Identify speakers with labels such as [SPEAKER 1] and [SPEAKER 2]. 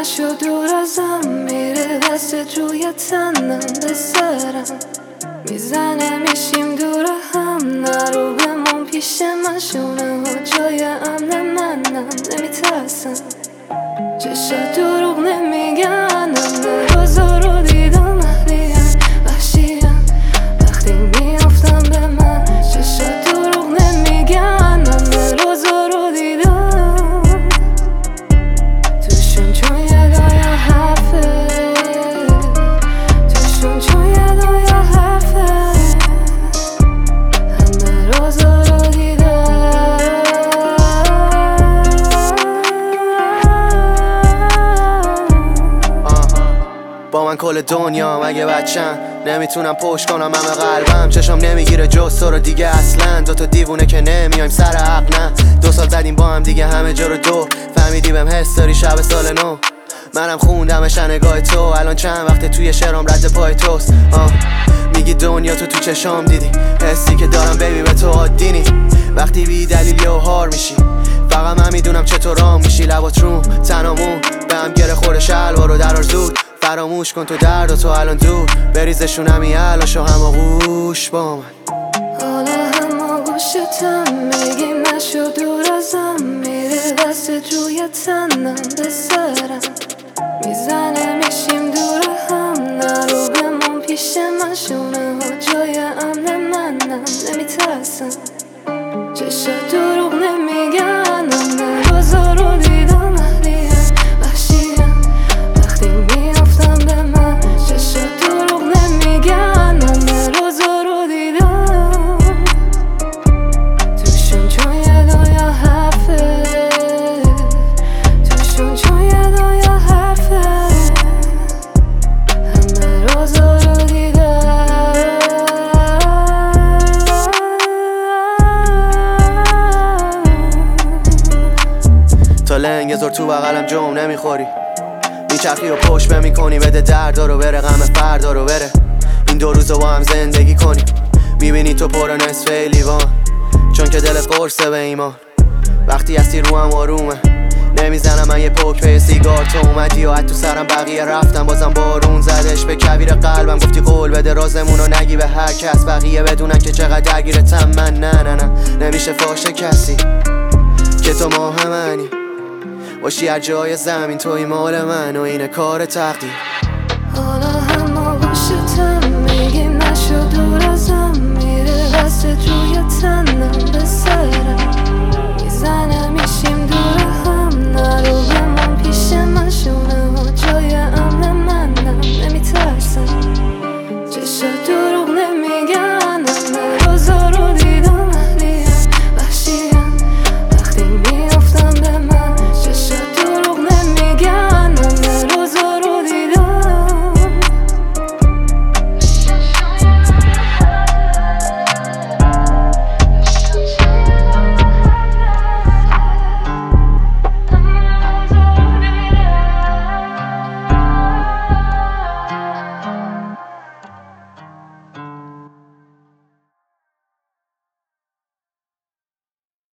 [SPEAKER 1] نشو دور ازم میره دست روی تنم به سرم میزنه میشیم دور هم نرو بمون پیش من شونه ها جای امن منم نمیترسم چشا دروغ نمیگن همه روزا رو دیدم اهلیم وحشیم وقتی میافتم به من چشا دروغ نمیگن همه روزا رو دیدم توشون چون یدای حرفه توشون چون یدای حرفه همه روزا رو دیدم
[SPEAKER 2] با من کل دنیا مگه بچم نمیتونم پشت کنم همه قلبم چشم نمیگیره جز تو رو دیگه اصلا دوتا دیوونه که نمیایم سر حق نه 2 سال زدیم با هم دیگه همه جا رو دور فهمیدی بهم حس داری شب سال نو منم خوندمش نگاه تو الان چند وقته توی شعرام رد پای توست میگی دنیا تو چشام دیدی حسی که دارم بیبی به تو عادی نی وقتی بی دلیل و هار میشی فقط من میدونم چطور رام میشی لبات روم تنامون به هم گره خورده شلوار رو درار زود فراموش کن تو درد و تو الان دور بریزشون همی علاشو هماغوش با من
[SPEAKER 1] حالا هماغوشتم میگی نشو دور ازم میره دست روی تنم به سرم میزنه میشیم دور هم نرو بمون پیش من شونه ها جای امن منم نمیترسم چشا دروغ نمیگن همه روزا رو دیدم اهلیم وحشیم وقتی میافتم به من چشا دروغ نمیگن همه روزا رو دیدم توشون چون یدای حرفه توشون چون یدای حرفه همه روزا رو دیدم
[SPEAKER 2] تا لنگ زور تو بغلم جوم نمیخوری میچرخی و پشت میکنی بده دردا رو بره غم فردا رو بره این 2 روزو با هم زندگی کنی میبینی تو پر نصف لیوان چون که دلت قرصه به ایمان وقتی هستی رو هم آرومه نمیزنم من یه پوک به سیگار تو اومدی و حد تو سرم بقیه رفتم بازم بارون زدش به کویر قلبم گفتی قول بده رازمونو نگی به هر کس بقیه بدونن که چقدر درگیرتم من نه نمیشه فاشه کسی که تو ما همنی باشی هر جای زمین توی مال من و اینه کار تقدیر